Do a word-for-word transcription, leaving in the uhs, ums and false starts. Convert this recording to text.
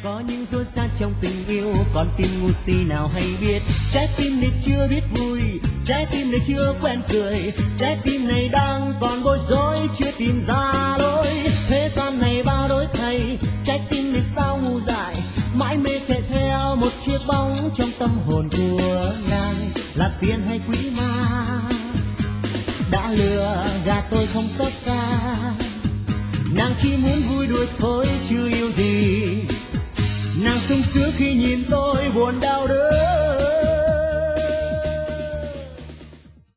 Có những dối gian trong tình yêu, còn tim ngu si nào hay biết. Trái tim này chưa biết vui, trái tim này chưa quen cười, trái tim này đang còn bối rối, chưa tìm ra lối. Thế gian này bao đổi thay, trái tim này sao ngu dại, mãi mê chạy theo một chiếc bóng trong tâm hồn của nàng. Là tiền hay quỷ ma đã lừa gạt tôi không xót xa, nàng chỉ muốn vui đùa thôi chưa yêu gì. Nàng sung sướng khi nhìn tôi buồn đau đớn,